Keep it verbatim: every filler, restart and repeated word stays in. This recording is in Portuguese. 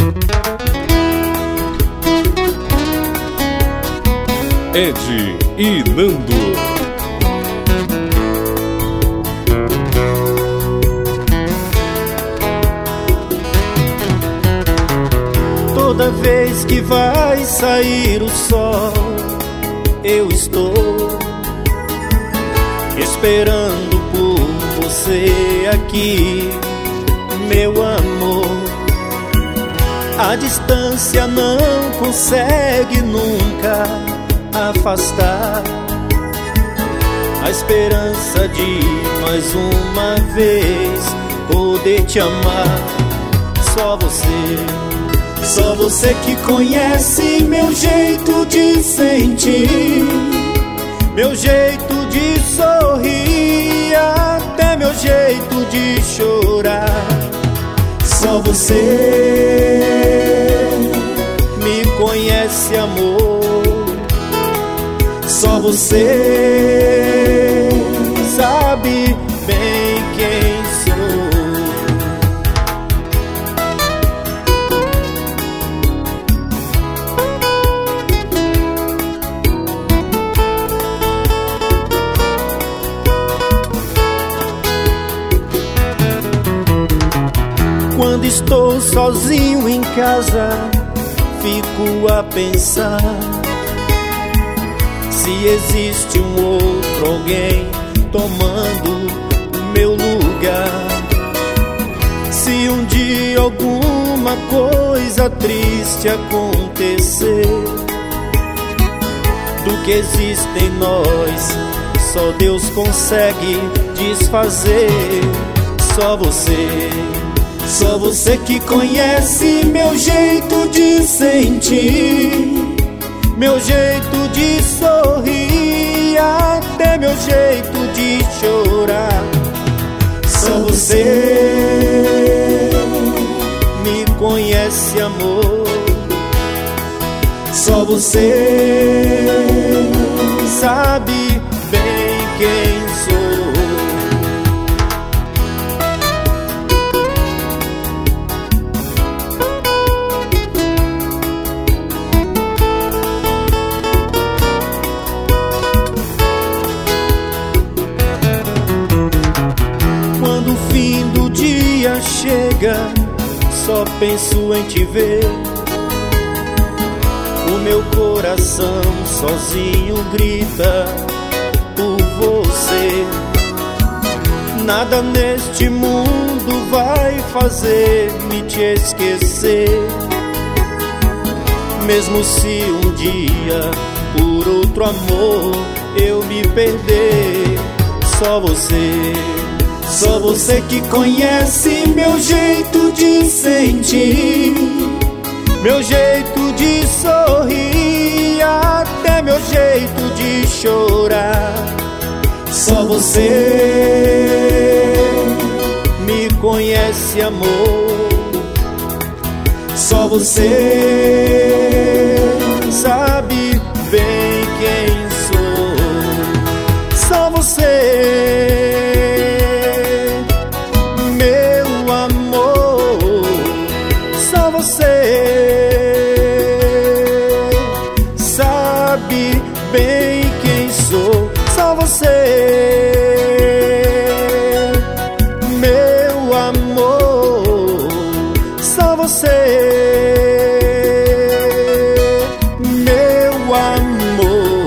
Ed e Nando. Toda vez que vai sair o sol, eu estou esperando por você aqui, meu amor. A distância não consegue nunca afastar a esperança de mais uma vez poder te amar. Só você, só você que conhece meu jeito de sentir, meu jeito de sorrir, até meu jeito de chorar. Só você me conhece, amor. Só você sabe bem quem sou. Quando estou sozinho em casa, fico a pensar se existe um outro alguém tomando o meu lugar. Se um dia alguma coisa triste acontecer, do que existe em nós, só Deus consegue desfazer. Só você, só você que conhece meu jeito de sentir, meu jeito de sorrir, até meu jeito de chorar. Só você me conhece, amor. Só você sabe bem quem sou. Quando o fim do dia chega, só penso em te ver. O meu coração sozinho grita por você. Nada neste mundo vai fazer me te esquecer. Mesmo se um dia por outro amor eu me perder. Só você, só você que conhece meu jeito de sentir, meu jeito de sorrir, até meu jeito de chorar. Só você me conhece, amor. Só você sabe bem quem sou. Só você, meu amor. Só você sabe bem quem sou. Só você, meu amor. Só você, meu amor.